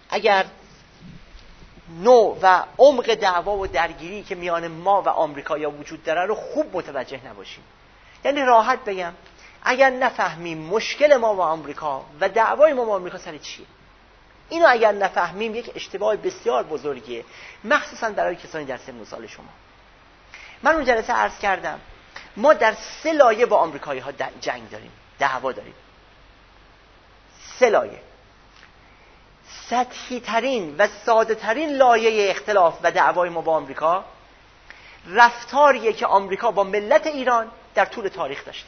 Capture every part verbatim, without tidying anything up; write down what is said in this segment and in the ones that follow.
اگر نوع و عمق دعوا و درگیری که میان ما و آمریکایی‌ها وجود داره رو خوب متوجه نباشیم. یعنی راحت بگم اگر نفهمیم مشکل ما با آمریکا و دعوای ما با آمریکا سر چیه، اینو اگر نفهمیم یک اشتباه بسیار بزرگیه، مخصوصا برای کسانی در سن و سال شما. من اون جلسه عرض کردم ما در سه لایه با آمریکایی‌ها جنگ داریم، دعوا داریم. سه لایه. سطحی ترین و ساده ترین لایه اختلاف و دعوای ما با آمریکا رفتاریه که آمریکا با ملت ایران در طول تاریخ داشته.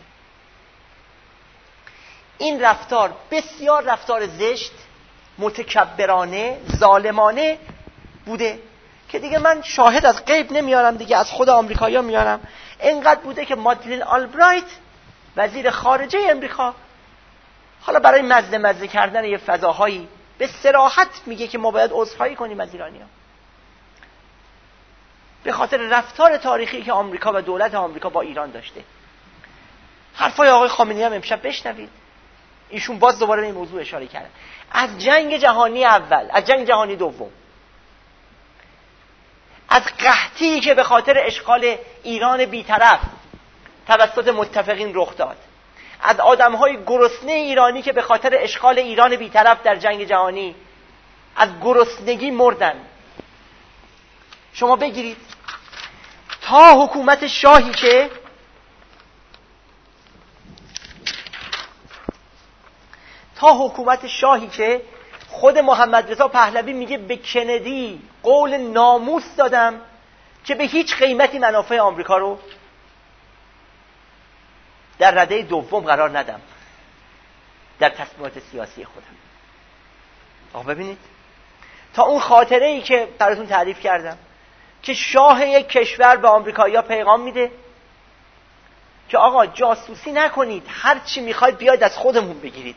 این رفتار بسیار رفتار زشت، متکبرانه، ظالمانه بوده که دیگه من شاهد از غیب نمیارم، دیگه از خود آمریکایی‌ها میارم. اینقدر بوده که مادلین آلبرایت وزیر خارجه امریکا حالا برای مزه مزه کردن یه فضاهایی به صراحت میگه که ما باید عذرخواهی کنیم از ایرانی‌ها به خاطر رفتار تاریخی که آمریکا و دولت آمریکا با ایران داشته. حرفای آقای خامنه‌ای هم امشب بشنوید، ایشون باز دوباره به این موضوع اشاره کردن. از جنگ جهانی اول، از جنگ جهانی دوم، از قحطی که به خاطر اشغال ایران بی‌طرف توسط متفقین رخ داد، از آدم‌های گرسنه ایرانی که به خاطر اشغال ایران بی‌طرف در جنگ جهانی از گرسنگی مردن، شما بگیرید تا حکومت شاهی که تا حکومت شاهی که خود محمد رضا پهلوی میگه به کندی قول ناموس دادم که به هیچ قیمتی منافع آمریکا رو در رده دوم قرار ندم در تصمیمات سیاسی خودم. آقا ببینید، تا اون خاطره ای که براتون تعریف کردم که شاه یک کشور به آمریکایی‌ها پیغام میده که آقا جاسوسی نکنید، هر چی میخواید بیاید از خودمون بگیرید.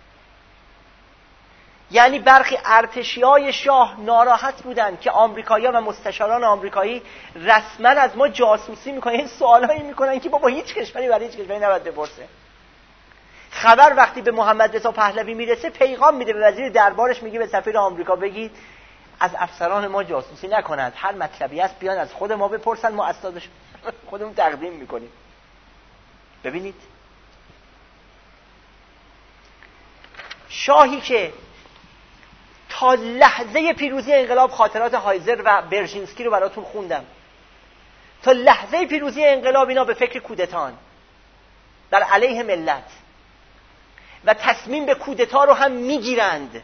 یعنی برخی ارتشی‌های شاه ناراحت بودن که آمریکایی‌ها و مستشاران آمریکایی رسما از ما جاسوسی میکنن، این سوالایی میکنن که بابا هیچ کشوری برای هیچ کشوری نباید بپرسه. خبر وقتی به محمد رضا پهلوی میرسه پیغام میده به وزیر دربارش، میگه به سفیر آمریکا بگید از افسران ما جاسوسی نکنند، هر مطلبی است بیان از خود ما بپرسن، ما اسنادش خودمون تقدیم میکنیم. ببینید شاهی که تا لحظه پیروزی انقلاب خاطرات هایزر و برژینسکی رو براتون خوندم، تا لحظه پیروزی انقلاب اینا به فکر کودتان در علیه ملت و تصمیم به کودتا رو هم میگیرند،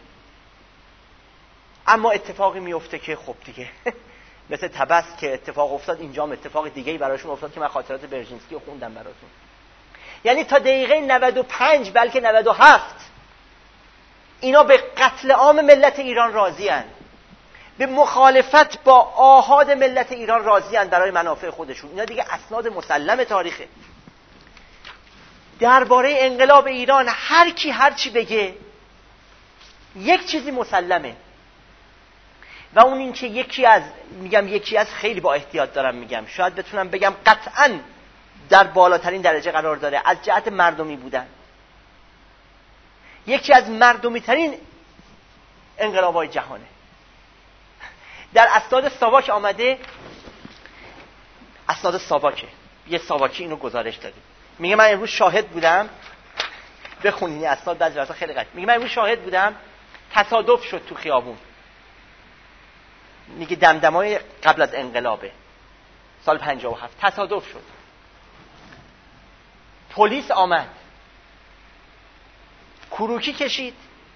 اما اتفاقی میفته که خب دیگه مثل تبس که اتفاق افتاد، اینجا هم اتفاق دیگه‌ای براشون افتاد که من خاطرات برژینسکی رو خوندم براتون. یعنی تا دقیقه نود و پنج بلکه نود و هفت اینا به قتل عام ملت ایران راضی‌اند، به مخالفت با آحاد ملت ایران راضی‌اند برای منافع خودشون. اینا دیگه اسناد مسلم تاریخه. درباره انقلاب ایران هر کی هر چی بگه یک چیزی مسلمه و اون این که یکی از میگم یکی از خیلی با احتیاط دارم میگم، شاید بتونم بگم قطعاً در بالاترین درجه قرار داره از جهت مردمی بودن، یکی از مردمی ترین انقلاب‌های جهانه. در اسناد ساواک آمده، اسناد ساواکه، یه ساواکی اینو گزارش داده، میگه من امروز شاهد بودم، بخونید اسناد بعضی وقتا خیلی قشنگه، میگه من امروز شاهد بودم تصادف شد تو خیابون، میگه دمدمای قبل از انقلابه سال پنجاه و هفت، تصادف شد، پلیس آمد کروکی کشید،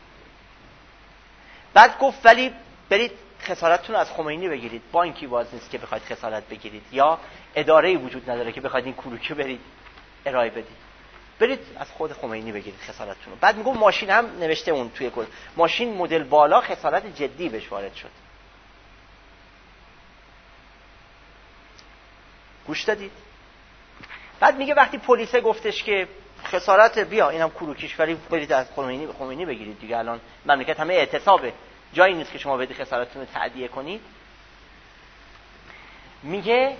بعد گفت ولی برید خسارتتون از خمینی بگیرید، بانکی باز نیست که بخواید خسارت بگیرید یا اداره‌ای وجود نداره که بخواید این کروکی برید ارائه بدید، برید از خود خمینی بگیرید خسارتتون رو. بعد میگم ماشین هم نوشته اون توی کل ماشین مدل بالا خسارت جدی بهش وارد شد. گوش دادید؟ بعد میگه وقتی پلیس گفتش که خسارت بیا اینم کروکیش ولی برید از خمینی خمینی بگیرید دیگه، الان مملکت همه اعتصابه، جایی نیست که شما بدید خسارتتون رو تعدیه کنید، میگه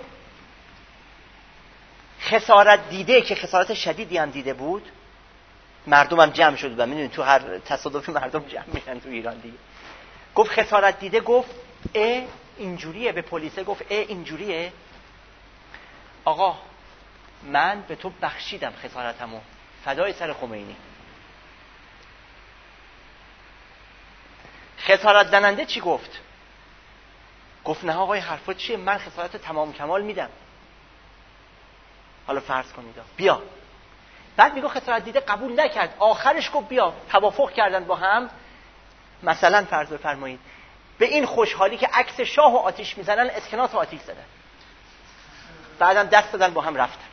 خسارت دیده که خسارت شدیدی هم دیده بود، مردم هم جمع شد و میدونید تو هر تصادفی مردم جمع میشن تو ایران دیگه، گفت خسارت دیده، گفت اه اینجوریه، به پلیسه گفت اه اینجوریه. آقا من به تو بخشیدم خسارتمو، فدای سر خمینی. خسارت زننده چی گفت؟ گفت نه آقای حرفات چیه، من خسارت تمام کمال میدم. حالا فرض کنید بیا. بعد میگه خسارت دیده قبول نکرد، آخرش گفت بیا. توافق کردن با هم، مثلا فرض بفرمایید به این خوشحالی که عکس شاه و آتیش میزنن اسکناس و آتیش زدن، بعدم دست دادن با هم رفتن.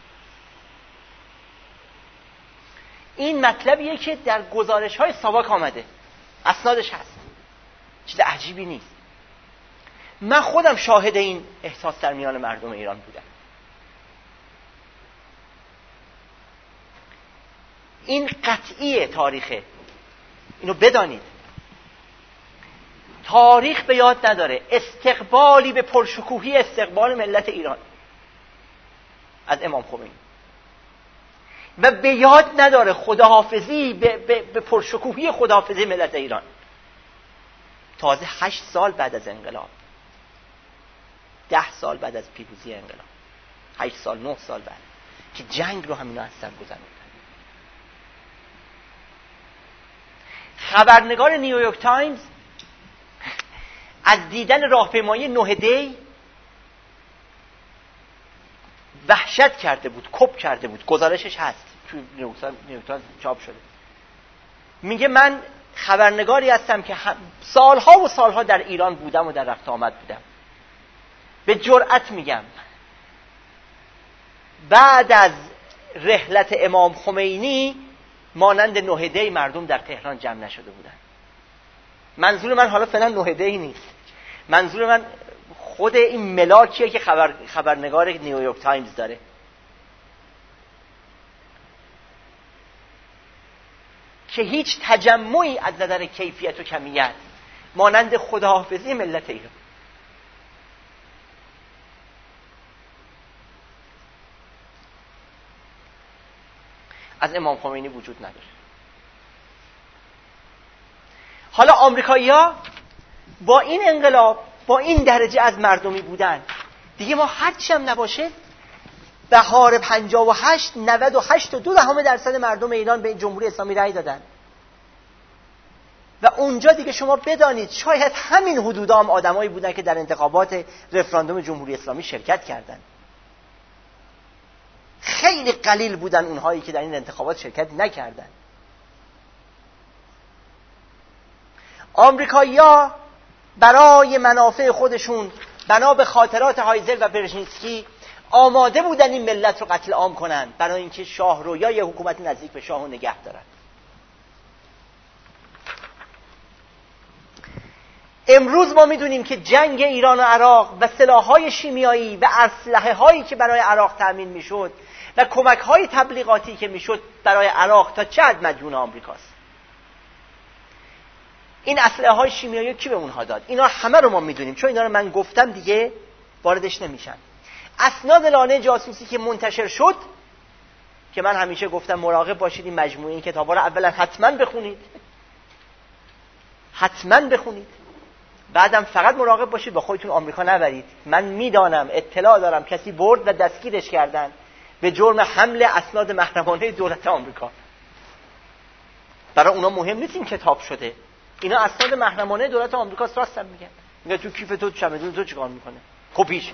این مطلبیه که در گزارش های ساواک آمده، اسنادش هست، چیز عجیبی نیست. من خودم شاهد این احساس در میان مردم ایران بودم. این قطعیه تاریخه، اینو بدانید. تاریخ به یاد نداره استقبالی به پرشکوهی استقبال ملت ایران از امام خمینی، و به یاد نداره خداحافظی به, به, به پرشکوهی خداحافظی ملت ایران. تازه هشت سال بعد از انقلاب، ده سال بعد از پیروزی انقلاب، هشت سال نه سال بعد که جنگ رو همینا از سر گذروندن. خبرنگار نیویورک تایمز از دیدن راهپیمایی نه دی وحشت کرده بود، کپ کرده بود. گزارشش هست تو نیویورک تایمز چاپ شده. میگه من خبرنگاری هستم که سالها و سالها در ایران بودم و در رفت آمد بودم. به جرأت میگم بعد از رحلت امام خمینی مانند نه دی مردم در تهران جمع نشده بودن. منظور من حالا فعلا نه دی نیست، منظور من خود این ملاکیه که خبر خبرنگار نیویورک تایمز داره. که هیچ تجمعی از نظر کیفیت و کمیت مانند خداحافظی ملت ایران از امام خمینی وجود نداره. حالا آمریکایی‌ها با این انقلاب، با این درجه از مردمی بودن، دیگه ما هرچی هم نباشه بهار پنجاه و هشت نود و هشت و دو دهم درصد مردم ایران به جمهوری اسلامی رأی دادن. و اونجا دیگه شما بدانید شاید همین حدودا هم آدمایی بودن که در انتخابات رفراندوم جمهوری اسلامی شرکت کردن. خیلی قلیل بودن اونهایی که در این انتخابات شرکت نکردن. آمریکایی‌ها برای منافع خودشون بنا به خاطرات هایزر و برژینسکی آماده بودن این ملت رو قتل عام کنن برای اینکه شاه رو یا یه حکومت نزدیک به شاه رو نگه دارن. امروز ما میدونیم که جنگ ایران و عراق و سلاح‌های شیمیایی و اسلحه‌هایی که برای عراق تأمین میشد و کمک‌های تبلیغاتی که میشد برای عراق تا چه حد مدیون آمریکاست. این اسلحه‌های شیمیایی کی به اونها داد؟ اینا همه رو ما میدونیم، چون اینا رو من گفتم دیگه واردش نمیشم. اسناد لانه جاسوسی که منتشر شد که من همیشه گفتم مراقب باشید این مجموعه این کتابا رو اولا حتما بخونید، حتما بخونید، بعدم فقط مراقب باشید با خودتون آمریکا نبرید. من میدانم، اطلاع دارم کسی برد و دستگیرش کردن به جرم حمل اسناد محرمانه دولت آمریکا. برای اونا مهم نیست این کتاب شده، اینا اسناد محرمانه دولت آمریکا راستم میگن. میگه تو کیف تو چمدون تو چیکار میکنه؟ کپیش.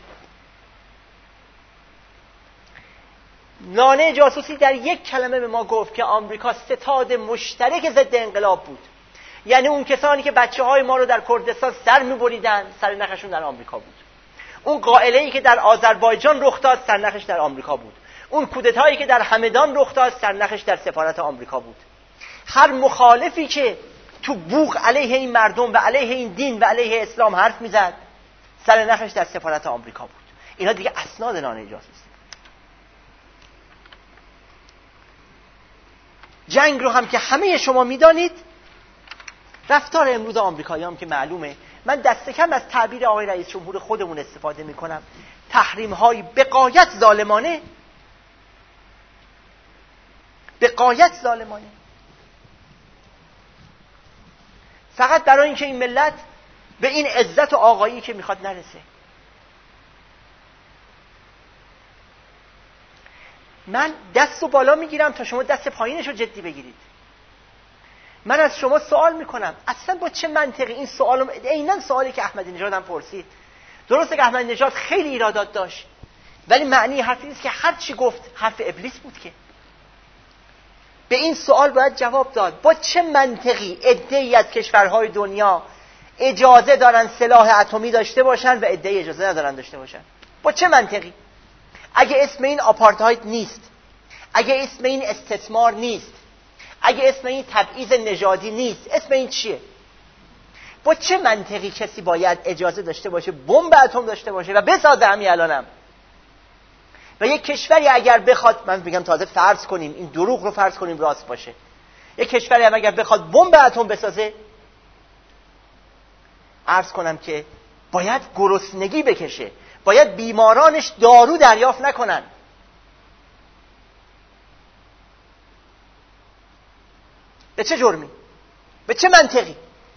لانه جاسوسی در یک کلمه به ما گفت که آمریکا ستاد مشترک ضد انقلاب بود. یعنی اون کسانی که بچه های ما رو در کردستان سر میبریدن سر نخشون در آمریکا بود. اون قائله‌ای که در آذربایجان رخ داد سرنخش در آمریکا بود. اون کودتایی که در همدان رخ داد سرنخش در سفارت آمریکا بود. هر مخالفی که تو بوق علیه این مردم و علیه این دین و علیه اسلام حرف میزد سرنخش در سفارت آمریکا بود. اینا دیگه اسناد لانه جاسوسی. جنگ رو هم که همه شما میدانید، رفتار امروز آمریکایی هم که معلومه. من دست کم از تعبیر آقای رئیس جمهور خودمون استفاده میکنم. تحریم های به غایت ظالمانه، به غایت ظالمانه. فقط برای اینکه این ملت به این عزت و آقایی که میخواد نرسه. من دست و بالا میگیرم تا شما دست پایینش رو جدی بگیرید. من از شما سوال میکنم اصلا با چه منطقی این سوال، عیناً سوالی که احمدی نژاد هم پرسید. درسته که احمدی نژاد خیلی ایرادات داشت، ولی معنی حرفی نیست که هر چی گفت حرف ابلیس بود. که به این سوال باید جواب داد. با چه منطقی عده‌ای از کشورهای دنیا اجازه دارن سلاح اتمی داشته باشن و عده‌ای اجازه ندارن داشته باشن؟ با چه منطقی؟ اگه اسم این آپارتاید نیست، اگه اسم این استثمار نیست، اگه اسم این تبعیض نژادی نیست، اسم این چیه؟ با چه منطقی کسی باید اجازه داشته باشه بمب اتم داشته باشه و بسازه همین الانم؟ و یک کشوری اگر بخواد، من میگم تازه فرض کنیم این دروغ رو فرض کنیم راست باشه، یک کشوری هم اگر بخواد بمب اتم بسازه، عرض کنم که باید گرسنگی بکشه، باید بیمارانش دارو دریافت نکنن. به چه جرمی؟ به چه منطقی؟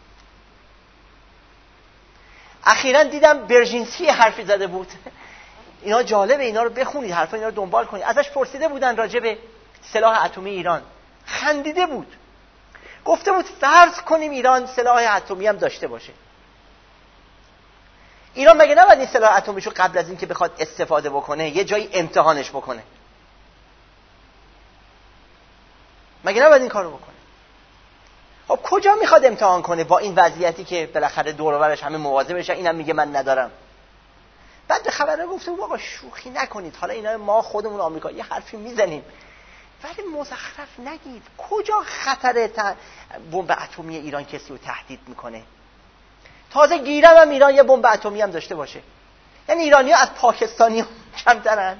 اخیراً دیدم برژینسکی حرفی زده بود، اینا جالبه، اینا رو بخونید، حرفا اینا رو دنبال کنید. ازش پرسیده بودن راجع به سلاح اتمی ایران، خندیده بود، گفته بود فرض کنیم ایران سلاح اتمی هم داشته باشه، ایران مگه نباید این سلاح اتمیشو قبل از این که بخواد استفاده بکنه یه جایی امتحانش بکنه؟ مگه نباید این کارو بکنه؟ خب کجا میخواد امتحان کنه با این وضعیتی که بالاخره دور و برش همه مواظب بشن؟ اینم میگه من ندارم. بعد به خبرها گفته بود آقا شوخی نکنید، حالا اینا ما خودمون آمریکا یه حرفی میزنیم ولی مزخرف نگید. کجا خطر ت... بمب اتمی ایران کسی رو تهدید میکنه؟ تازه گیرم هم ایران یه بمب اتمی هم داشته باشه، یعنی ایرانی‌ها از پاکستانی‌ها کمترن؟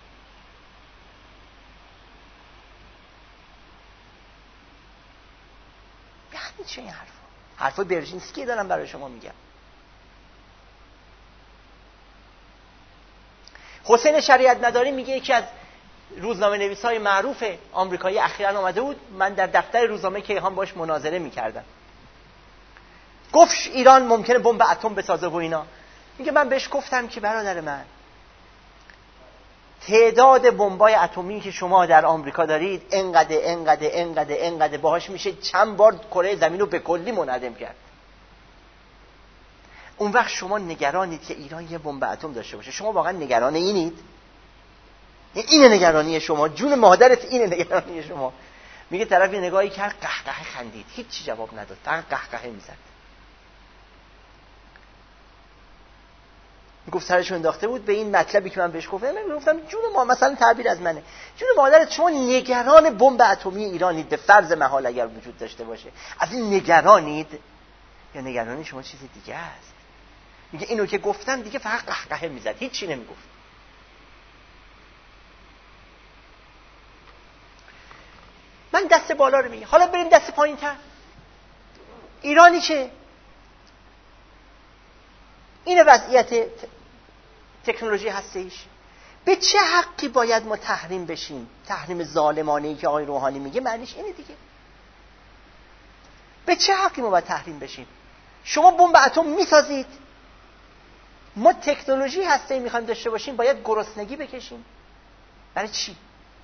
یعنی چه این حرفا؟ حرفای برژینسکی دارم برای شما میگم. حسین شریعت مداری میگه یکی از روزنامه نویسای معروف آمریکایی اخیراً اومده بود، من در دفتر روزنامه کیهان باش مناظره میکردم، گفت ایران ممکنه بمب اتم بسازه و اینا. میگه من بهش گفتم که برادر من، تعداد بمبای اتمی که شما در آمریکا دارید انقدر انقدر انقدر انقدر باهاش میشه چند بار کره زمین رو به کلی منهدم کرد. اون وقت شما نگرانید که ایران یه بمب اتم داشته باشه؟ شما واقعا نگران اینید؟ اینه نگرانی شما؟ جون مادرت اینه نگرانی شما؟ میگه طرف یه نگاهی کرد، قهقه خندید، هیچ چی جواب نداد، فقط قهقه میزد. میگفت سرشو انداخته بود به این مطلبی که من بهش گفتم. من گفتم جون ما، مثلا تعبیر از منه، جون مادرت شما نگران بمب اتمی ایرانید به فرض محال اگر وجود داشته باشه، از این نگرانید یا نگرانی شما چیز دیگه است؟ میگه اینو که گفتم دیگه فقط قهقه میزد، هیچ چی نمیگفت. من دست بالا رو میگم، حالا بریم دست پایین تر. ایرانی که این وضعیت تکنولوژی هسته‌ایش، به چه حقی باید ما تحریم بشیم؟ تحریم ظالمانه‌ای که آقای روحانی میگه معنیش اینه دیگه. به چه حقی ما باید تحریم بشیم؟ شما بمب اتم میسازید، ما تکنولوژی هسته‌ای میخوایم داشته باشیم، باید گرسنگی بکشیم؟ برای چی؟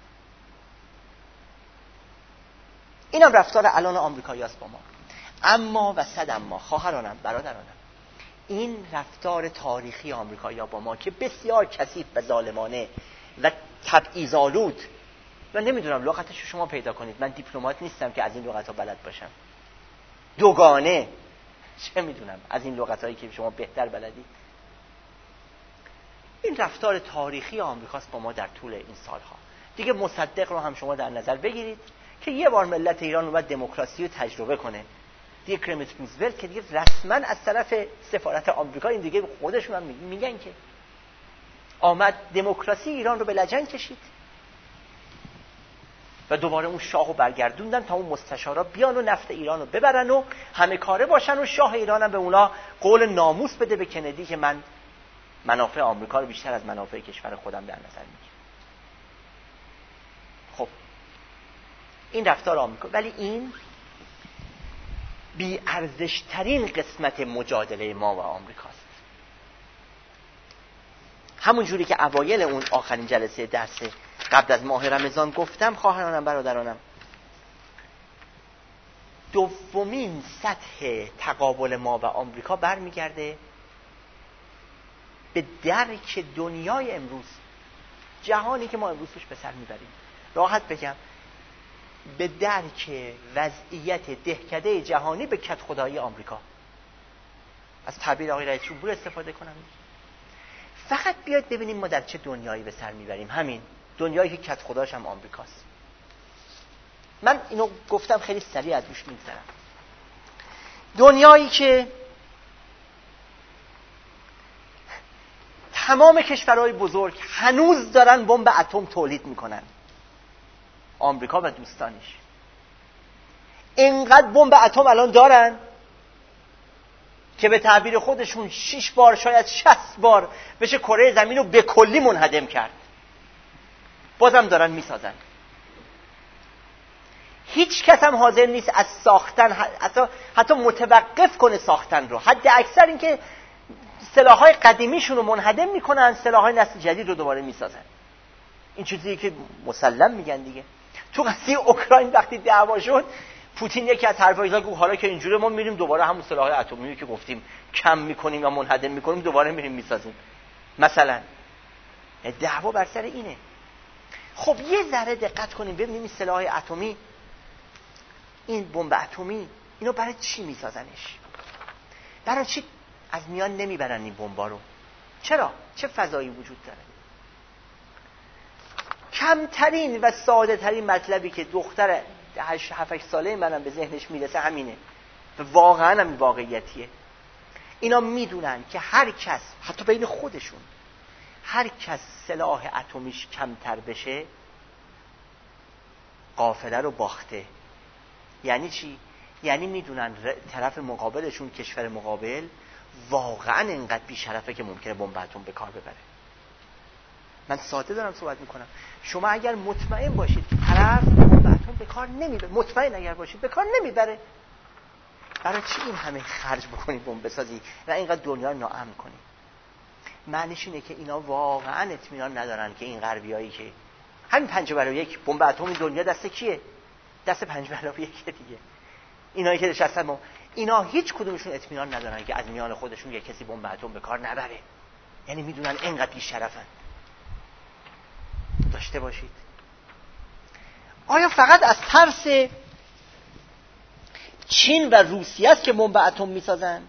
اینم رفتار الان آمریکایی‌هاست با ما. اما و صد اما خواهرانم، برادرانم، این رفتار تاریخی آمریکایی‌ها با ما که بسیار کثیف و ظالمانه و تبعیض‌آلود، من نمیدونم لغتش رو شما پیدا کنید، من دیپلمات نیستم که از این لغت‌ها بلد باشم، دوگانه، چه میدونم از این لغت‌هایی که شما بهتر بلدید. این رفتار تاریخی آمریکاست با ما در طول این سالها. دیگه مصدق رو هم شما در نظر بگیرید که یه بار ملت ایران اومد دموکراسی رو تجربه کنه، دیگه کرمت روزولت که دیگه رسما از طرف سفارت آمریکا، این دیگه خودشون هم میگن که آمد دموکراسی ایران رو به لجن کشید و دوباره اون شاهو برگردوندن تا اون مستشارا بیان و نفت ایران رو ببرن و همه کاره باشن و شاه ایران هم به اونا قول ناموس بده به کندی که من منافع آمریکا رو بیشتر از منافع کشور خودم در نظر میگیرم. خب این رفتار آمریکا، ولی این بی ارزش ترین قسمت مجادله ما و آمریکاست. همون جوری که اوایل اون آخرین جلسه درس قبل از ماه رمضان گفتم، خواهرانم برادرانم، دومین سطح تقابل ما و آمریکا برمیگرده به درک دنیای امروز، جهانی که ما امروز توش به سر میبریم. راحت بگم به درک وضعیت دهکده جهانی به کد خدایی آمریکا. از تعبیر آقای رئیس جمهور استفاده کنم. فقط بیاید ببینیم ما در چه دنیایی به سر میبریم. همین دنیایی که کد خداش هم آمریکاست. من اینو گفتم خیلی سریع از روش میگذرم. دنیایی که تمام کشورهای بزرگ هنوز دارن بمب اتم تولید میکنن، آمریکا و دوستانش اینقدر بمب اتم الان دارن که به تعبیر خودشون شش بار شاید شصت بار بشه کره زمین رو به کلی منهدم کرد. بازم دارن میسازن. هیچ کس هم حاضر نیست از ساختن حتی, حتی متوقف کنه ساختن رو. حد اکثر این که سلاح‌های قدیمیشون رو منهدم میکنن، سلاح‌های نسل جدید رو دوباره میسازن. این چیزیه که مسلم میگن دیگه. تو قضیه اوکراین وقتی دعوا شد، پوتین یکی از حرفایش گفت حالا که اینجوری ما میریم دوباره همون سلاح اتمی که گفتیم کم میکنیم یا منهدم میکنیم دوباره میریم میسازیم. مثلا دعوا بر سر اینه. خب یه ذره دقت کنیم ببینیم این سلاح اتمی، این بمب اتمی، اینو برای چی میسازنش؟ برای چی از میان نمیبرن این بمبا رو؟ چرا؟ چه فضایی وجود داره؟ کمترین و ساده ترین مطلبی که دختر هشت هفت ساله منم به ذهنش میرسه همینه و واقعا هم واقعیتیه. اینا میدونن که هر کس، حتی بین خودشون، هر کس سلاح اتمیش کمتر بشه قافله رو باخته. یعنی چی؟ یعنی میدونن طرف مقابلشون، کشور مقابل، واقعا اینقدر بی‌شرفه که ممکنه بمب اتم به کار ببره. من ساده دارم صحبت میکنم. شما اگر مطمئن باشید که طرف بمب اتم به کار نمیبره، مطمئن اگر باشید به کار نمیبره، برای چی این همه خرج بکنید بمب بسازی و اینقدر دنیا رو ناامن کنید؟ معنیش اینه که اینا واقعا اطمینان ندارن که این غربیایی که همین پنج برابر یک بمب اتم دنیا دست کیه؟ دست پنج برابر یک دیگه. اینایی که نشستن ما، اینا هیچ کدومشون اطمینان ندارن که از میان خودشون یک کسی بمب اتم به کار نبره. یعنی میدونن اینقدر بی‌شرفن. داشته باشید. آیا فقط از ترس چین و روسیه است که بمب اتم میسازن؟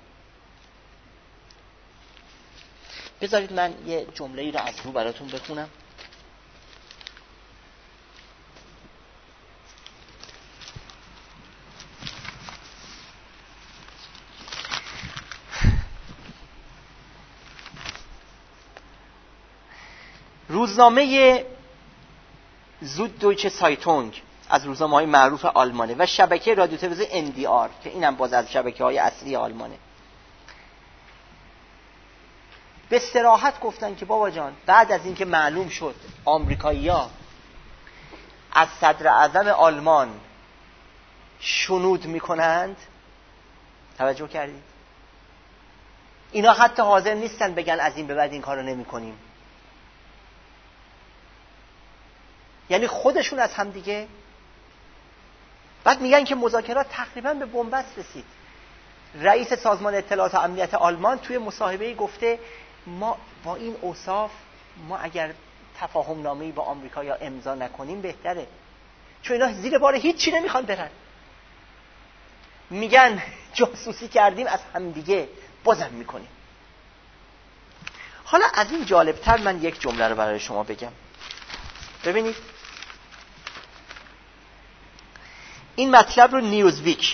بذارید من یه جمله‌ای رو از رو براتون بخونم. روزنامه زود دویچه سایتونگ از روزنامه‌های معروف آلمانه و شبکه رادیو تلویزیون ان دی آر که اینم باز از شبکه‌های اصلی آلمانه، به صراحت گفتن که بابا جان بعد از اینکه معلوم شد آمریکایی‌ها از صدر اعظم آلمان شنود میکنند، توجه کردید؟ اینا حتی حاضر نیستن بگن از این به بعد این کارو نمی‌کنیم. یعنی خودشون از هم دیگه. بعد میگن که مذاکرات تقریبا به بنبست رسید. رئیس سازمان اطلاعات و امنیت آلمان توی مصاحبه‌ای گفته ما با این اوصاف ما اگر تفاهم نامه‌ای با آمریکا یا امضا نکنیم بهتره، چون اینا زیر بار هیچ چی نمیخوان برن. میگن جاسوسی کردیم از هم دیگه بازم میکنیم. حالا از این جالبتر من یک جمله رو برای شما بگم. ببینید این مطلب رو نیوزویک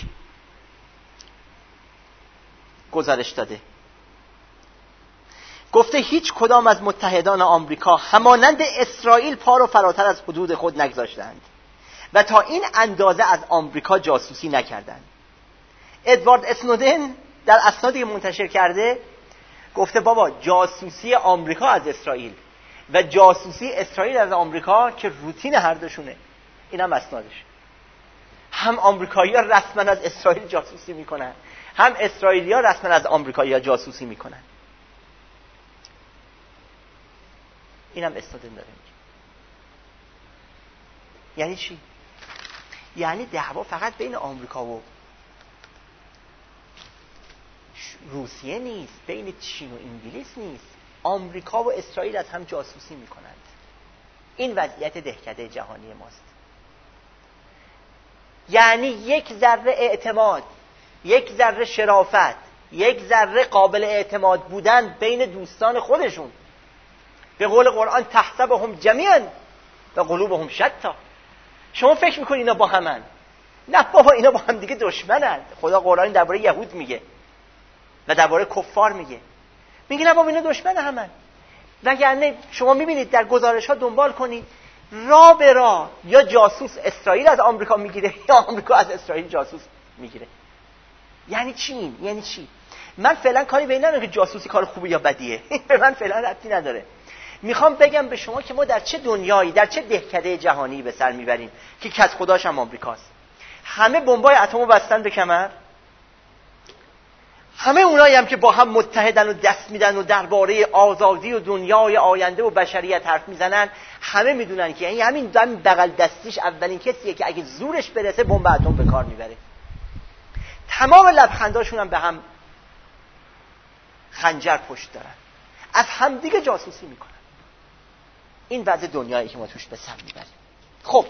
گزارش داده. گفته هیچ کدام از متحدان آمریکا همانند اسرائیل پا رو فراتر از حدود خود نگذاشتند و تا این اندازه از آمریکا جاسوسی نکردند. ادوارد اسنودن در اسنادی که منتشر کرده گفته بابا جاسوسی آمریکا از اسرائیل و جاسوسی اسرائیل از آمریکا که روتین هر دوشونه، اینم اسنادش. هم آمریکایی‌ها رسما از اسرائیل جاسوسی میکنن، هم اسرائیلی‌ها رسما از آمریکایی‌ها جاسوسی میکنن. اینم استادن داره میگه. یعنی چی؟ یعنی دعوا فقط بین آمریکا و روسیه نیست، بین چین و انگلیس نیست، آمریکا و اسرائیل از هم جاسوسی میکنند. این وضعیت دهکده جهانی ماست. یعنی یک ذره اعتماد، یک ذره شرافت، یک ذره قابل اعتماد بودن بین دوستان خودشون. به قول قرآن تحسبهم جمیعا و قلوبهم شتا. شما فکر میکنید اینا با همن؟ نه بابا، اینا با هم دیگه دشمنن. خدا قرآن درباره یهود میگه و درباره کفار میگه، میگه نه بابا اینا دشمن همن. وگرنه شما میبینید در گزارش ها دنبال کنید، را به را یا جاسوس اسرائیل از آمریکا میگیره یا آمریکا از اسرائیل جاسوس میگیره. یعنی چی؟ یعنی چی؟ من فعلا کاری به این ندارم که جاسوسی کار خوبه یا بدیه، به من فعلا ربطی نداره. میخوام بگم به شما که ما در چه دنیایی، در چه دهکده جهانی به سر میبریم که کس خداش هم آمریکاست. همه بمبای اتمو بستن به کمر، همه اونایی هم که با هم متحدن و دست میدن و درباره آزادی و دنیای آینده و بشریت حرف میزنن، همه میدونن که یعنی همین دم بغل دستیش اولین کسیه که اگه زورش برسه بمب اتم به کار میبره. تمام لبخنداشون هم به هم خنجر پشت دارن، از همدیگه جاسوسی میکنن. این وضع دنیایی که ما توش به سر میبریم. خب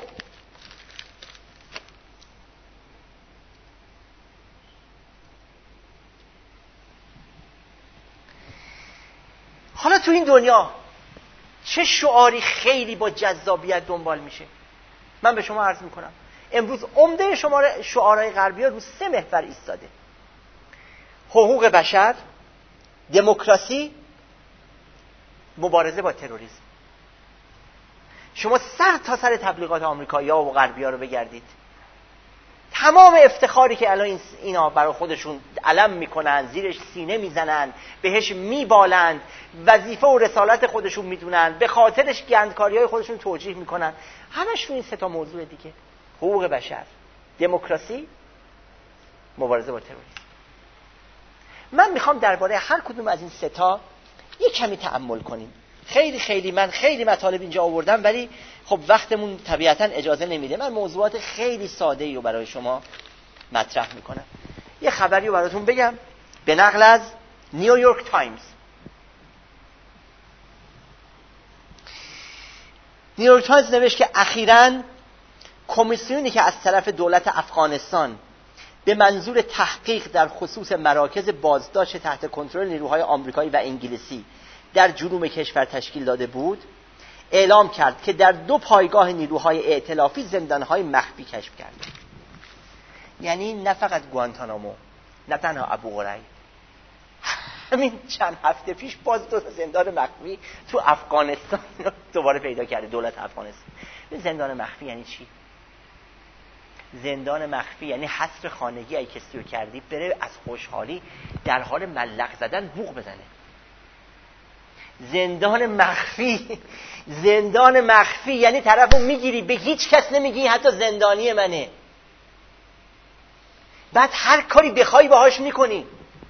حالا تو این دنیا چه شعاری خیلی با جذابیت دنبال میشه؟ من به شما عرض میکنم امروز عمده شماره شعارهای غربی‌ها رو سه محور ایستاده: حقوق بشر، دموکراسی، مبارزه با تروریسم. شما سر تا سر تبلیغات آمریکایی‌ها و غربی‌ها رو بگردید، تمام افتخاری که الان اینا برای خودشون علم میکنن، زیرش سینه میزنن، بهش میبالند، وظیفه و رسالت خودشون میدونن، به خاطرش گندکاری‌های خودشون توجیه میکنن، همش این سه تا موضوع دیگه: حقوق بشر، دموکراسی، مبارزه با تروریسم. من میخوام درباره هر کدوم از این سه تا یک کمی تأمل کنیم. خیلی خیلی من خیلی مطالب اینجا آوردم، ولی خب وقتمون طبیعتاً اجازه نمیده. من موضوعات خیلی ساده‌ای رو برای شما مطرح میکنم. یه خبری رو براتون بگم به نقل از نیویورک تایمز. نیویورک تایمز نوشت که اخیراً کمیسیونی که از طرف دولت افغانستان به منظور تحقیق در خصوص مراکز بازداشت تحت کنترل نیروهای آمریکایی و انگلیسی در جنوب کشور تشکیل داده بود، اعلام کرد که در دو پایگاه نیروهای ائتلافی زندانهای مخفی کشف کرده. یعنی نه فقط گوانتانامو، نه تنها ابو غریب، همین چند هفته پیش باز دو زندان مخفی تو افغانستان دوباره پیدا کرده دولت افغانستان. زندان مخفی یعنی چی؟ زندان مخفی یعنی حصر خانگی. اگه کسی رو کردی بره از خوشحالی در حال ملق زدن بوق بزنه. زندان مخفی، زندان مخفی یعنی طرفو میگیری به هیچ کس نمیگی حتی زندانی منه، بعد هر کاری بخوای باهاش میکنی.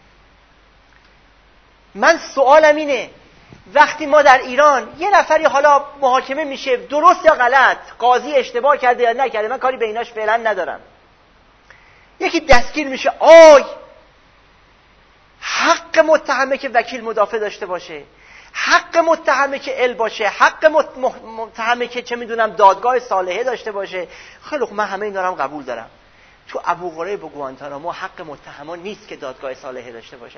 من سوالم اینه، وقتی ما در ایران یه نفری حالا محاکمه میشه درست یا غلط، قاضی اشتباه کرده یا نکرده، من کاری به ایناش فعلا ندارم، یکی دستگیر میشه، آی حق متهمه که وکیل مدافع داشته باشه، حق متهمه که ال باشه، حق متهمه که چه میدونم دادگاه صالحه داشته باشه. خیلی خوب، من همه اینا رو هم قبول دارم. تو ابو غریب و گوانتانامو حق متهمان نیست که دادگاه صالحه داشته باشن.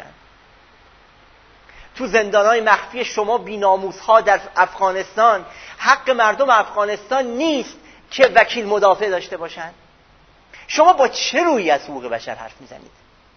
تو زندانهای مخفی شما بی‌ناموس‌ها در افغانستان حق مردم افغانستان نیست که وکیل مدافع داشته باشن. شما با چه رویی از حقوق بشر حرف میزنید؟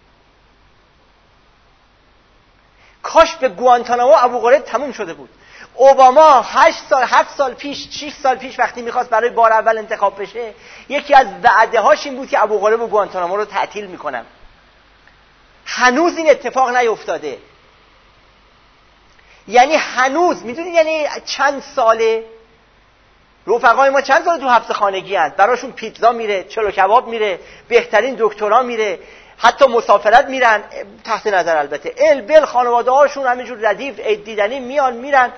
کاش به گوانتانامو ابو غریب تموم شده بود. اوباما هشت سال هفت سال پیش شش سال پیش وقتی میخواست برای بار اول انتخاب بشه، یکی از وعده‌هاش این بود که ابو غریب و گوانتانامو رو تعطیل میکنم. هنوز این اتفاق نیفتاده. یعنی هنوز میدونید یعنی چند ساله رفقای ما چند سال تو حبس خانگی هست، براشون پیتزا میره، چلو کباب میره، بهترین دکترا میره، حتی مسافرت میرن، تحت نظر البته، ال بل خانواده هاشون همینجور ردیف عید دیدنی میان میرن.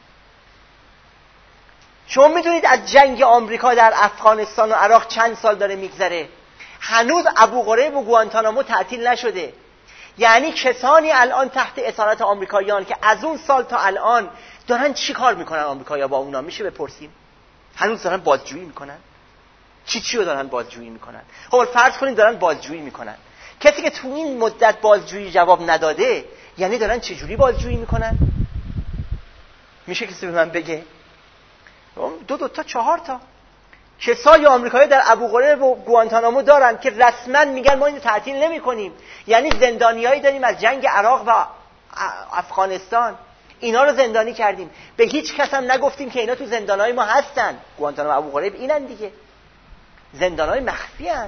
شما میدونید از جنگ آمریکا در افغانستان و عراق چند سال داره میگذره؟ هنوز ابوغریب و گوانتانامو تعطیل نشده. یعنی کسانی الان تحت اسارت آمریکاییان که از اون سال تا الان دارن چی کار میکنن آمریکایی‌ها با اونا، میشه بپرسیم؟ هنوز دارن بازجویی میکنن. چی چی رو دارن بازجویی میکنن؟ خب فرض کنید دارن بازجویی میکنن. کسی که تو این مدت بازجویی جواب نداده، یعنی دارن چه جوری بازجویی میکنن؟ میشه کسی به من بگه؟ دو دو تا چهار تا کسای آمریکایی در ابوغریب و گوانتانامو دارن که رسما میگن ما اینو تعطیل نمی‌کنیم. یعنی زندانیایی داریم از جنگ عراق و افغانستان، اینا رو زندانی کردیم، به هیچ کس هم نگفتیم که اینا تو زندانهای ما هستن. گوانتانامو و ابوغریب اینن دیگه، زندانهای مخفی هستن.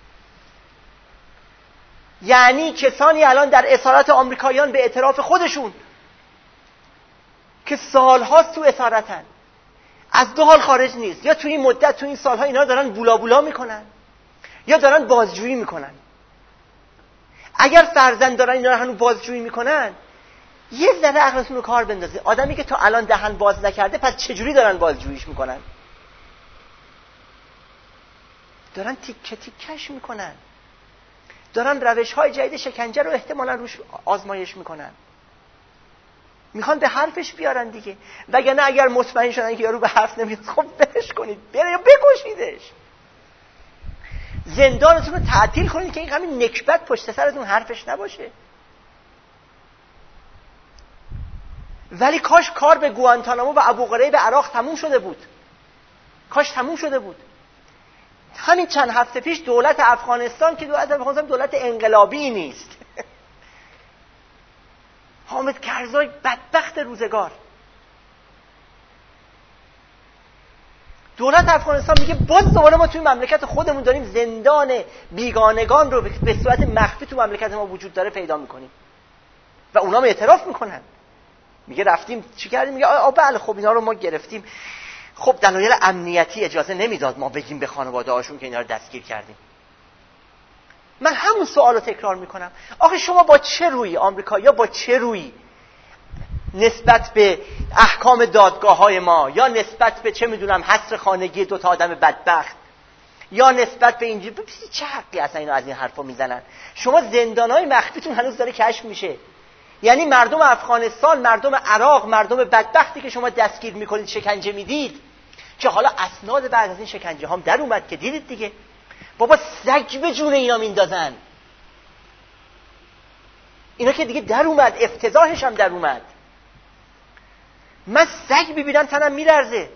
یعنی کسانی الان در اسارت آمریکاییان به اعتراف خودشون که سال‌هاست تو اسارتن، از دو حال خارج نیست، یا تو این مدت تو این سالها اینا دارن بولا بولا میکنن یا دارن بازجویی میکنن. اگر فرضاً دارن اینا رو هنوز بازجویی میکنن، یه ذره عقلتون رو کار بندازید. آدمی که تا الان دهن باز نکرده پس چجوری دارن بازجوییش میکنن؟ دارن تیکه تیکش میکنن، دارن روش‌های جدید شکنجه رو احتمالاً روش آزمایش میکنن، میخوان به حرفش بیارن دیگه. وگرنه اگر مطمئن شدن که یارو به حرف نمیاد، خب بهش کنید، بره یا بکشیدش، زندانتون رو تعطیل کنید که این همین نکبت پشت سرتون حرفش نباشه. ولی کاش کار به گوانتانامو و ابوغریب عراق تموم شده بود، کاش تموم شده بود. همین چند هفته پیش دولت افغانستان که دولت افغانستان دولت انقلابی نیست، حامد کرزای بدبخت روزگار، دولت افغانستان میگه باز دوباره ما توی مملکت خودمون داریم زندان بیگانگان رو به صورت مخفی تو مملکت ما وجود داره پیدا میکنیم و اونا هم اعتراف میکنن. میگه رفتیم چی کردیم؟ میگه آ بله خب اینا رو ما گرفتیم، خب دلایل امنیتی اجازه نمیداد ما بگیم به خانواده هاشون که اینا رو دستگیر کردیم. من همون سوال رو تکرار میکنم، آخه شما با چه رویی، آمریکایی‌ها با چه رویی نسبت به احکام دادگاه های ما، یا نسبت به چه میدونم حصر خانگی دو تا آدم بدبخت، یا نسبت به اینجوری، چه حقی اصلا اینا از این حرفا میزنن؟ شما زندانهای مخفیتون هنوز داره کشف میشه. یعنی مردم افغانستان، مردم عراق، مردم بدبختی که شما دستگیر میکنید، شکنجه میدید، که حالا اسناد بعد از این شکنجه هم در اومد که دیدید دیگه، بابا سگ به جون اینا میندازن. اینا که دیگه در اومد، افتضاحش هم در اومد. من سگ ببینم تنم میلرزه.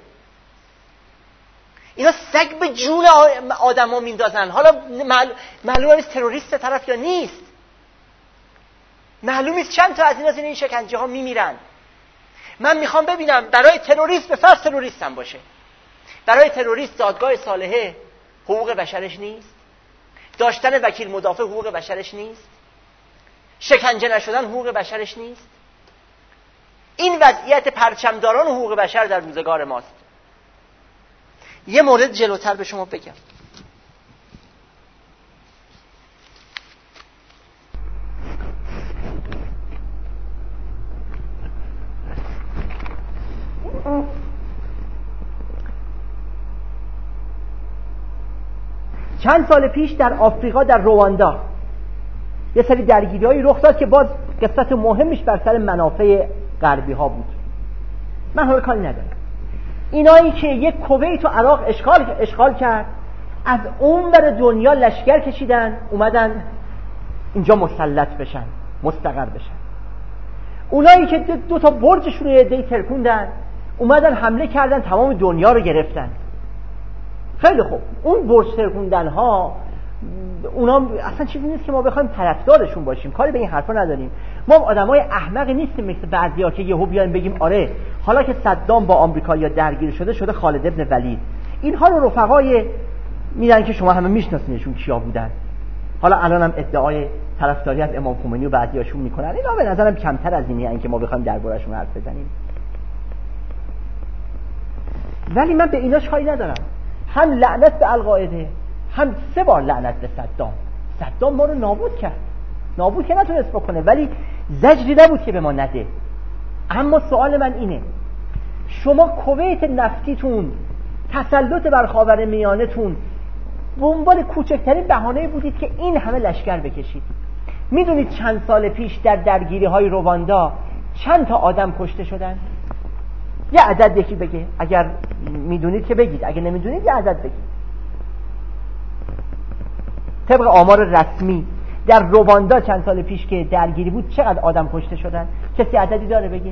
اینا سگ به جون آدم ها میندازن. حالا معلومه نیست تروریست طرف یا نیست، معلوم نیست چند تا از این از این شکنجه ها میمیرن. من میخوام ببینم برای تروریست، به فرض تروریست هم باشه، برای تروریست دادگاه صالحه حقوق بشرش نیست؟ داشتن وکیل مدافع حقوق بشرش نیست؟ شکنجه نشدن حقوق بشرش نیست؟ این وضعیت پرچمداران حقوق بشر در روزگار ماست. یه مورد جلوتر به شما بگم. چند سال پیش در آفریقا، در رواندا، یه سری درگیری‌هایی رخ داد که باز قسمت مهمش بر سر منافع غربی ها بود. من حالا کاری ندارم. اینایی که یک کویت و عراق اشغال اشغال کرد، از اون ور دنیا لشکر کشیدن اومدن اینجا مسلط بشن، مستقر بشن. اونایی که دو تا برجشون رو یه عده‌ای ترکوندن، اومدن حمله کردن، تمام دنیا رو گرفتن. خیلی خوب، اون برج ترکوندن ها، اونا اصلا چیزی نیست که ما بخوایم طرفدارشون باشیم، کاری به این حرفا نداریم. ما آدمای احمقی نیستیم مثل بعضیا که یهو بیایم بگیم آره حالا که صدام با آمریکایی‌ها درگیر شده شده خالد ابن ولید. اینها رو رفقای میدن که شما همه میشناسینشون کیا بودن. حالا الان هم ادعای طرفداری از امام خمینی و بعضیاشون میکنن. اینا به نظرم کمتر از اینه این که ما بخوایم درباره‌شون حرف بزنیم. ولی من به ایناش کاری ندارم. هم لعنت به القاعده، هم سه بار لعنت به صدام. صدام ما رو نابود کرد، نابود که نتونست بکنه، ولی زجری نبود که به ما نده. اما سوال من اینه، شما کویت نفتیتون، تسلط بر خاورمیانه‌تون، دنبال کوچکترین بهانه بودید که این همه لشکر بکشید. میدونید چند سال پیش در درگیری های رواندا چند تا آدم کشته شدن؟ یه عدد یکی بگه، اگر میدونید که بگید، اگر نمیدونید یه عدد بگید. طبق آمار رسمی در رواندا چند سال پیش که درگیری بود چقدر آدم کشته شدن؟ کسی عددی داره بگه؟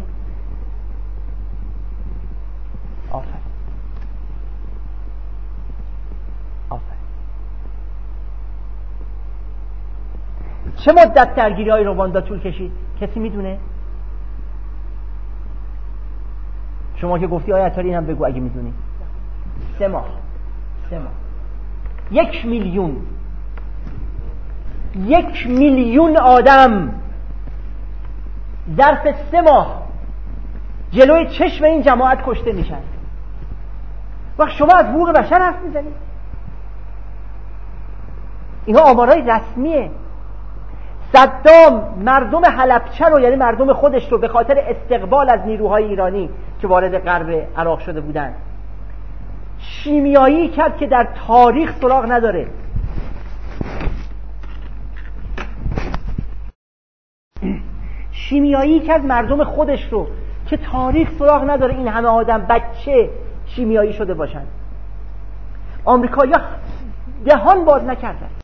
آفرین آفرین. چه مدت درگیری های رواندا طول کشید؟ کسی میدونه؟ شما که گفتی آیه عطاری هم بگو اگه میدونی. سه ماه سه ماه یک میلیون یک میلیون آدم ظرف سه ماه جلوی چشم این جماعت کشته میشن. وقت شما از حقوق بشر حرف میزنید؟ اینا آمارای رسمیه. صدام مردم حلبچه رو، یعنی مردم خودش رو، به خاطر استقبال از نیروهای ایرانی که وارد غرب عراق شده بودن شیمیایی کرد که در تاریخ سراغ نداره. شیمیایی کرد مردم خودش رو که تاریخ سراغ نداره این همه آدم بچه شیمیایی شده باشن. آمریکایی‌ها دهان باز نکردن.